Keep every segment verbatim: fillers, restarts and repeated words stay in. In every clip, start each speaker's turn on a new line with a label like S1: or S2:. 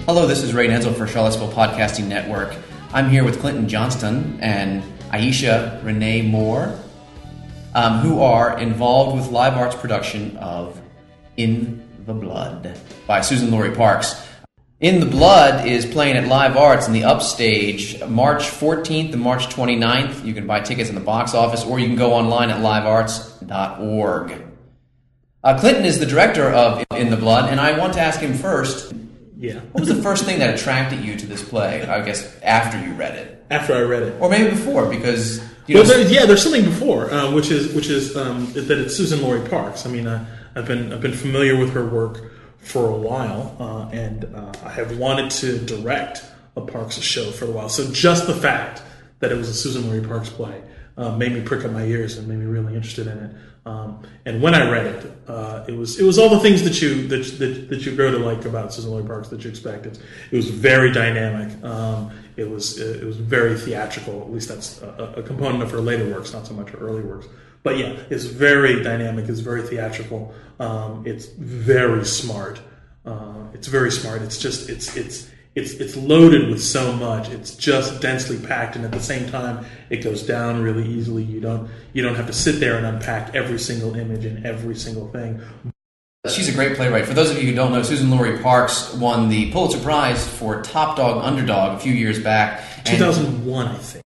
S1: Hello, this is Ray Nenzel for Charlottesville Podcasting Network. I'm here with Clinton Johnston and Aisha Renee Moore, um, who are involved with Live Art's production of In the Blood by Suzan-Lori Parks. In the Blood is playing at Live Arts in the Upstage March fourteenth and March twenty-ninth. You can buy tickets in the box office, or you can go online at live arts dot org. Uh, Clinton is the director of In the Blood, and I want to ask him first,
S2: Yeah.
S1: what was the first thing that attracted you to this play, I guess, after you read it?
S2: After I read it.
S1: Or maybe before, because... You
S2: well,
S1: know,
S2: there, yeah, there's something before, uh, which is which is um, that it's Suzan-Lori Parks. I mean, uh, I've been I've been familiar with her work for a while, uh, and uh, I have wanted to direct a Parks show for a while. So just the fact that it was a Suzan-Lori Parks play uh, made me prick up my ears and made me really interested in it. Um, and when I read it, uh, it was it was all the things that you that that, that you grow to like about Suzan-Lori Parks that you expected. It was very dynamic. Um, it was it was very theatrical. At least that's a, a component of her later works, not so much her early works. But yeah, it's very dynamic. It's very theatrical. Um, it's very smart. Uh, it's very smart. It's just it's it's. It's it's loaded with so much. It's just densely packed, and at the same time, it goes down really easily. You don't you don't have to sit there and unpack every single image and every single thing.
S1: She's a great playwright. For those of you who don't know, Suzan-Lori Parks won the Pulitzer Prize for Top Dog Underdog a few years back.
S2: two thousand one, I think.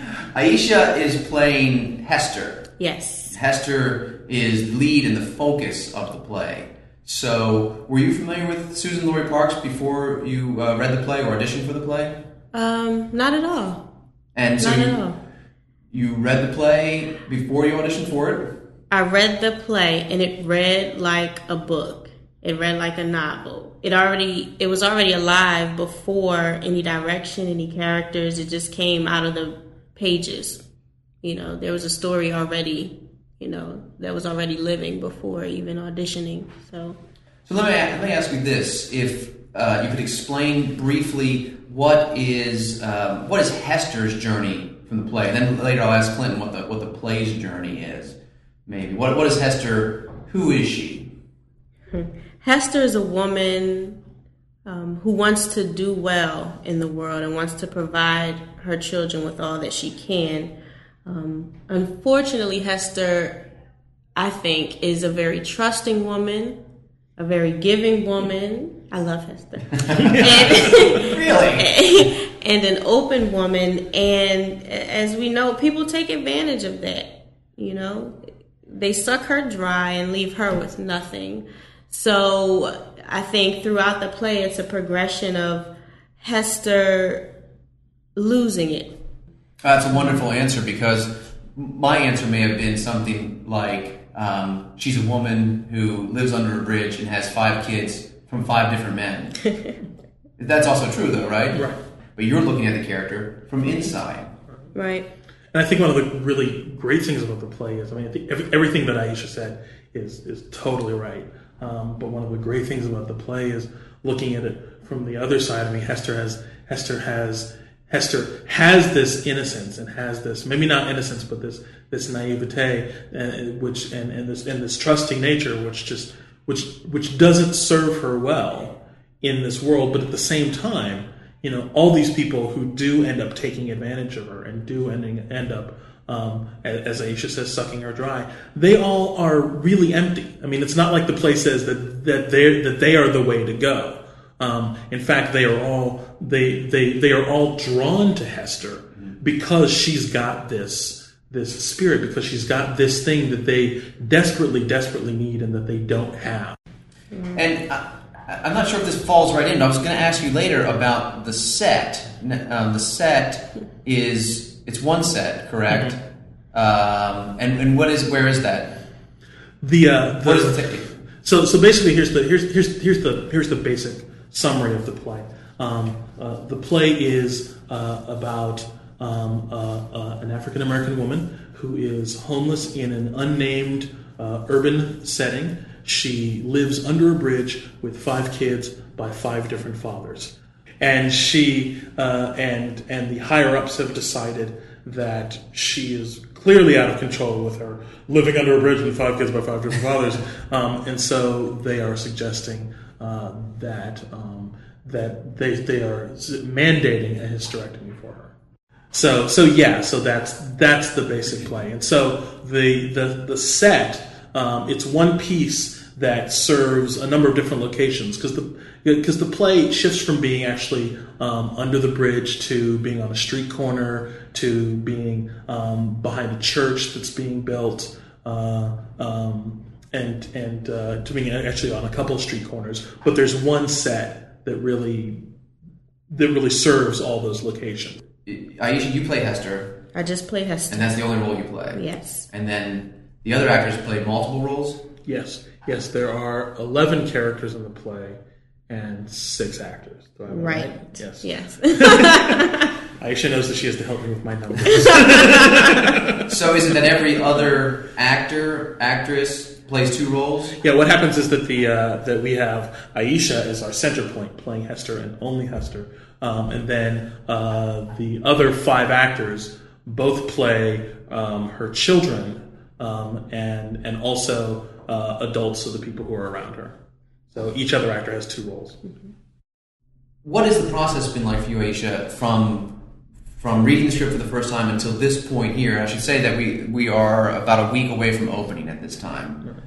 S1: Aisha is playing Hester.
S3: Yes.
S1: Hester is lead and the focus of the play. So, were you familiar with Suzan-Lori Parks before you uh, read the play or auditioned for the play?
S3: Um, not at all.
S1: And so
S3: not
S1: you,
S3: at all.
S1: You read the play before you auditioned for it?
S3: I read the play, and it read like a book. It read like a novel. It already, it was already alive before any direction, any characters. It just came out of the pages. You know, there was a story already. You know, that was already living before even auditioning. So,
S1: so let me let me ask you this: if uh, you could explain briefly what is um, what is Hester's journey from the play, and then later I'll ask Clinton what the what the play's journey is. Maybe what what is Hester? Who is she?
S3: Hester is a woman um, who wants to do well in the world and wants to provide her children with all that she can. Um, unfortunately, Hester, I think, is a very trusting woman, a very giving woman. I love Hester. and,
S1: Really?
S3: And an open woman. And as we know, people take advantage of that. You know, they suck her dry and leave her with nothing. So I think throughout the play, it's a progression of Hester losing it.
S1: That's a wonderful answer, because my answer may have been something like um, she's a woman who lives under a bridge and has five kids from five different men. That's also true, though, right?
S2: Right.
S1: But you're looking at the character from inside.
S3: Right.
S2: And I think one of the really great things about the play is, I mean, I think every, everything that Aisha said is is totally right. Um, but one of the great things about the play is looking at it from the other side. I mean, Hester has Hester has. Hester has this innocence and has this, maybe not innocence, but this this naivete, and which and, and this and this trusting nature, which just which which doesn't serve her well in this world. But at the same time, you know, all these people who do end up taking advantage of her and do ending end up, um, as Aisha says, sucking her dry. They all are really empty. I mean, it's not like the play says that that they that they are the way to go. Um, in fact, they are all they they they are all drawn to Hester because she's got this this spirit, because she's got this thing that they desperately desperately need and that they don't have.
S1: And I, I'm not sure if this falls right in. I was going to ask you later about the set. Um, the set is it's one set, correct? Mm-hmm. Um, and and what is where is that?
S2: The, uh, the
S1: what is the
S2: so so basically here's the here's here's here's the here's the basic summary of the play. Um, uh, the play is uh, about um, uh, uh, an African American woman who is homeless in an unnamed uh, urban setting. She lives under a bridge with five kids by five different fathers, and she uh, and and the higher ups have decided that she is clearly out of control with her living under a bridge with five kids by five different fathers, um, and so they are suggesting uh, that um, that they they are mandating a hysterectomy for her. So so yeah, so that's that's the basic play. And so the the the set, um, it's one piece that serves a number of different locations, because the because the play shifts from being actually um, under the bridge to being on a street corner to being um, behind a church that's being built, uh, um, and and uh, to being actually on a couple of street corners. But there's one set that really that really serves all those locations.
S1: Aisha, you play Hester.
S3: I just play Hester.
S1: And that's the only role you play.
S3: Yes.
S1: And then the other actors play multiple roles?
S2: Yes. Yes, there are eleven characters in the play and six actors. Do I have that
S3: Right.
S2: right? Yes.
S3: Yes.
S2: Aisha knows that she has to help me with my numbers.
S1: So is it that every other actor, actress plays two roles?
S2: Yeah, what happens is that the uh, that we have Aisha as our center point, playing Hester and only Hester, um, and then uh, the other five actors both play um, her children um, and and also uh, adults, so the people who are around her. So each other actor has two roles.
S1: What has the process been like for you, Aisha, from from reading the script for the first time until this point here? I should say that we we are about a week away from opening at this time.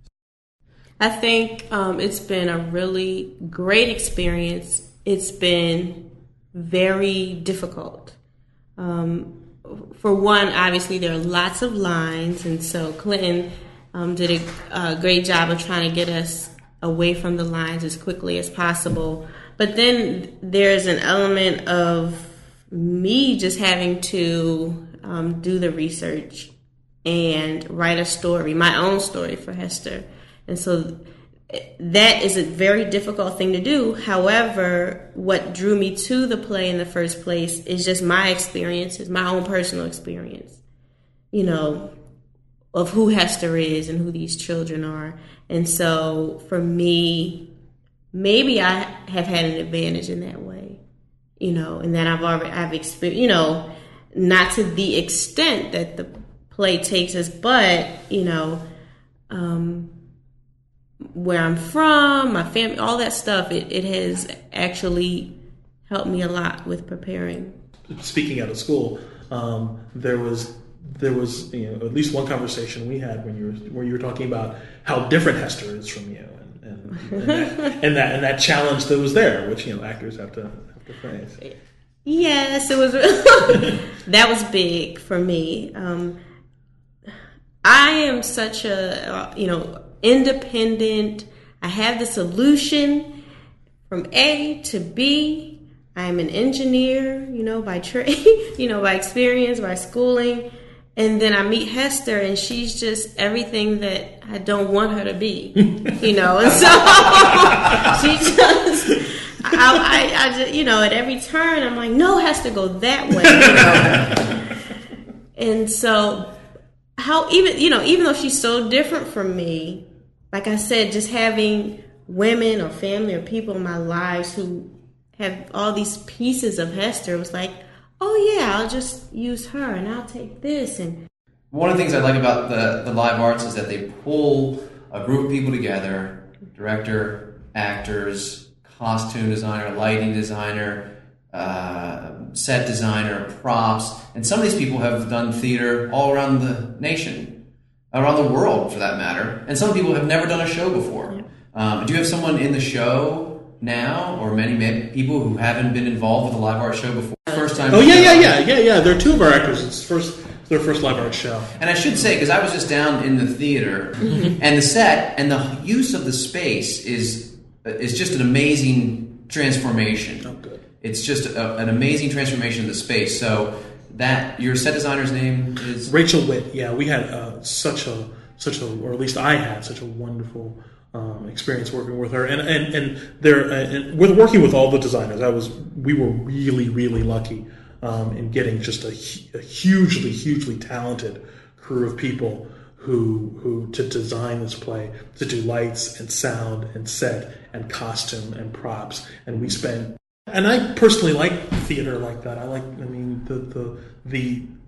S3: I think um, it's been a really great experience. It's been very difficult. Um, for one, obviously, there are lots of lines, and so Clinton um, did a, a great job of trying to get us away from the lines as quickly as possible. But then there's an element of me just having to um, do the research and write a story, my own story for Hester. And so that is a very difficult thing to do. However, what drew me to the play in the first place is just my experiences, my own personal experience, you know, of who Hester is and who these children are. And so for me, maybe I have had an advantage in that way, you know, and that I've already, I've experienced, you know, not to the extent that the play takes us, but, you know, um, where I'm from, my family, all that stuff, it, it has actually helped me a lot with preparing.
S2: Speaking out of school, um, there was there was you know at least one conversation we had when you were where you were talking about how different Hester is from you, and and, and, that, and that and that challenge that was there, which you know actors have to have to face.
S3: Yes, it was. That was big for me. Um, I am such a you know. independent. I have the solution from A to B. I'm an engineer, you know, by trade, you know, by experience, by schooling. And then I meet Hester, and she's just everything that I don't want her to be, you know. And so she just, I, I, I just, you know, at every turn, I'm like, no, Hester, go that way, you know. And so, how even, you know, even though she's so different from me, like I said, just having women or family or people in my lives who have all these pieces of Hester was like, oh yeah, I'll just use her and I'll take this. And
S1: one of the things I like about the, the live arts is that they pull a group of people together, director, actors, costume designer, lighting designer, uh, set designer, props, and some of these people have done theater all around the nation. Around the world, for that matter. And some people have never done a show before. Yeah. Um, do you have someone in the show now, or many, many people who haven't been involved with a live art show before? First time.
S2: Oh yeah, yeah, yeah, yeah, yeah. There are two of our actors. It's first it's their first live art show.
S1: And I should say, because I was just down in the theater, and the set and the use of the space is is just an amazing transformation.
S2: Oh, good.
S1: It's just a, an amazing transformation of the space. So. That your set designer's name is
S2: Rachel Witt. Yeah, we had uh, such a such a, or at least I had such a wonderful um, experience working with her, and and and there uh, and with working with all the designers. I was we were really really lucky um, in getting just a, a hugely hugely talented crew of people who who to design this play, to do lights and sound and set and costume and props, and we spent. And I personally like theater like that. I like, I mean, the the the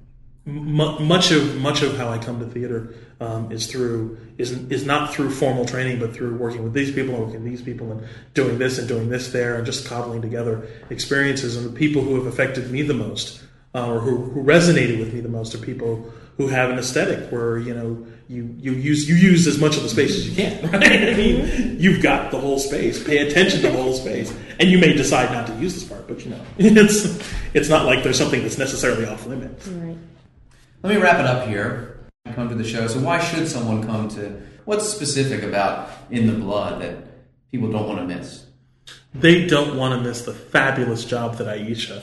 S2: m- much of much of how I come to theater um, is through is is not through formal training, but through working with these people and working with these people and doing this and doing this there and just cobbling together experiences. And the people who have affected me the most, uh, or who, who resonated with me the most, are people who have an aesthetic where, you know, you, you use you use as much of the space as you can, right? I mean, you've got the whole space. Pay attention to the whole space, and you may decide not to use this part, but you know, it's it's not like there's something that's necessarily off limits.
S3: Right.
S1: Let me wrap it up here. Come to the show. So, why should someone come to? What's specific about In the Blood that people don't want to miss?
S2: They don't want to miss the fabulous job that Aisha.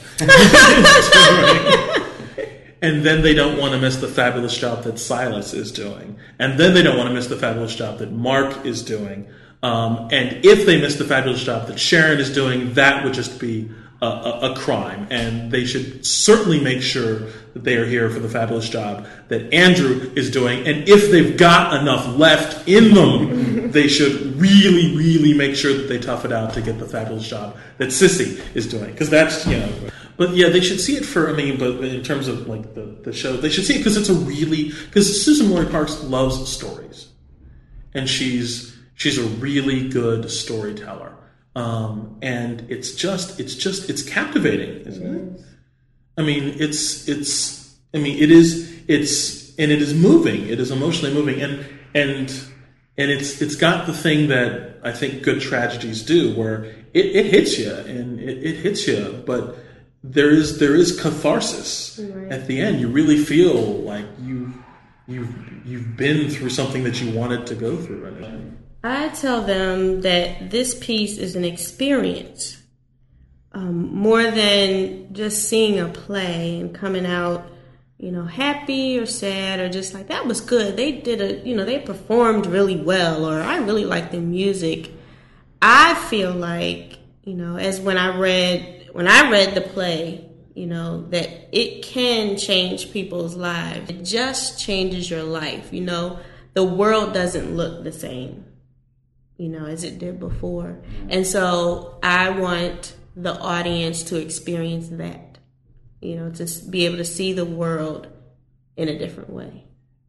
S2: And then they don't want to miss the fabulous job that Silas is doing. And then they don't want to miss the fabulous job that Mark is doing. Um, and if they miss the fabulous job that Sharon is doing, that would just be a, a, a crime. And they should certainly make sure that they are here for the fabulous job that Andrew is doing. And if they've got enough left in them, they should really, really make sure that they tough it out to get the fabulous job that Sissy is doing. Because that's, you know... But yeah, they should see it for, I mean, but in terms of like the, the show, they should see it because it's a really, because Suzan-Lori Parks loves stories. And she's she's a really good storyteller. Um, and it's just, it's just, it's captivating, isn't it? I mean, it's, it's, I mean, it is, it's, and it is moving. It is emotionally moving. And, and, and it's, it's got the thing that I think good tragedies do where it, it hits you and it, it hits you, but there is there is catharsis right. At the end. You really feel like you you've you've been through something that you wanted to go through. Right?
S3: I tell them that this piece is an experience, um, more than just seeing a play and coming out, you know, happy or sad or just like that was good. They did a you know they performed really well, or I really like the music. I feel like you know as when I read. When I read the play, you know, that it can change people's lives. It just changes your life, you know. The world doesn't look the same, you know, as it did before. And so I want the audience to experience that, you know, to be able to see the world in a different way.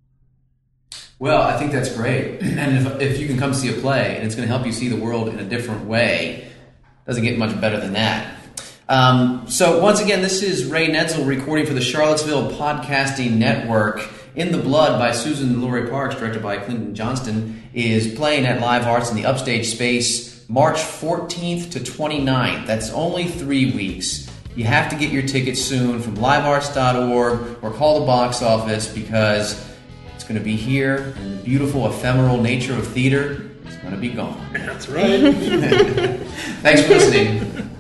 S1: Well, I think that's great. And if, if you can come see a play and it's going to help you see the world in a different way, doesn't get much better than that. Um, so once again, this is Ray Netzel recording for the Charlottesville Podcasting Network. In the Blood by Suzan-Lori Parks, directed by Clinton Johnston, is playing at Live Arts in the Upstage Space March fourteenth to twenty-ninth. That's only three weeks. You have to get your tickets soon from live arts dot org or call the box office because it's going to be here and the beautiful ephemeral nature of theater is going to be gone.
S2: That's right.
S1: Thanks for listening.